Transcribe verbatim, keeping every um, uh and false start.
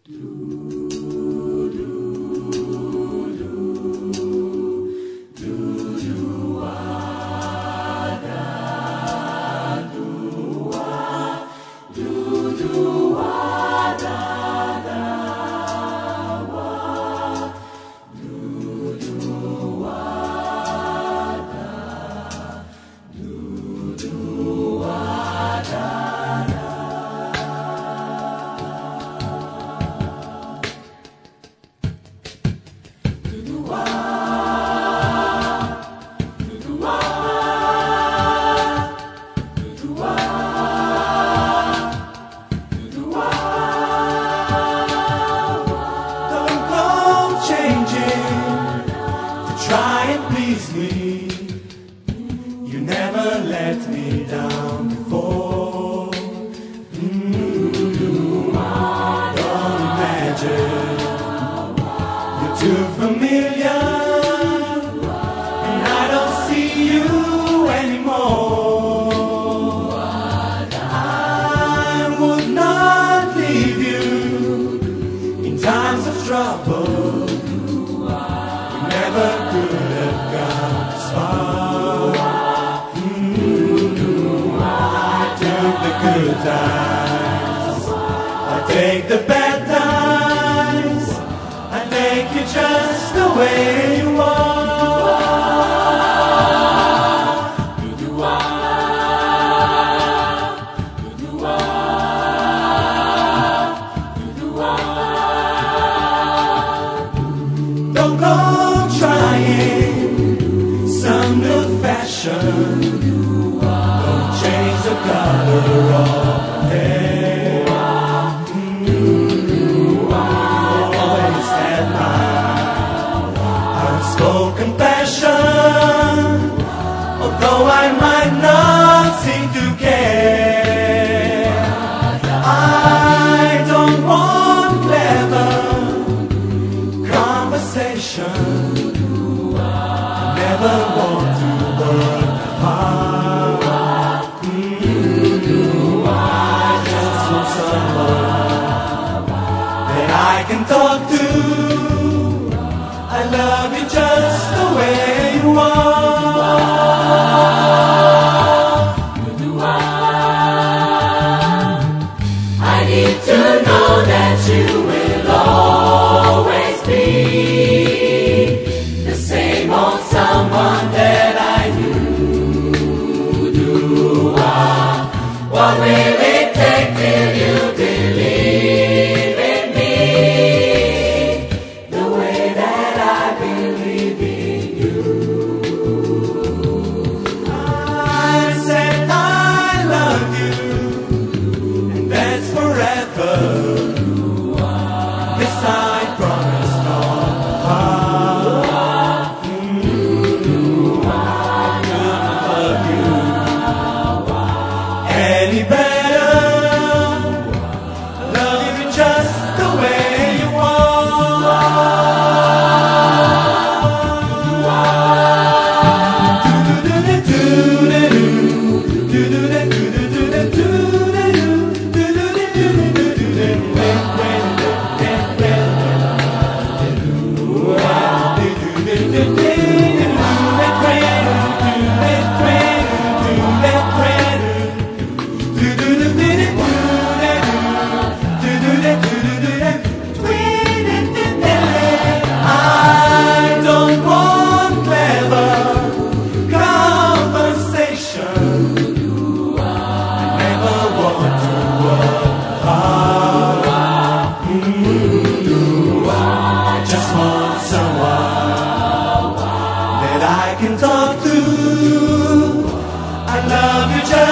Try and please me. You never let me down before. Mm-hmm. Don't imagine you're too familiar, and I don't see you anymore. I would not leave you in times of trouble. Never could have gone this far. Mm-hmm. I took the good times, I take the bad times, I take you just the way you are. Don't go trying some new fashion. Don't change the color of your hair. Mm-hmm. Always had my unspoken passion, although I might not seem to care. I don't want clever conversation. Never want to work hard. Mm-hmm. I just want someone that I can talk to. I love you just the way you are. I need to know that you will always be the same old someone that I knew. Do I? What will it take till you believe in me the way that I believe in you? I said I love you, and that's forever. This I promise on heart. Mm-hmm. I couldn't love you any better. Love you just the way you are. I don't want clever conversation. I never want to work hard. Mm-hmm. I just want someone that I can talk to. I love you just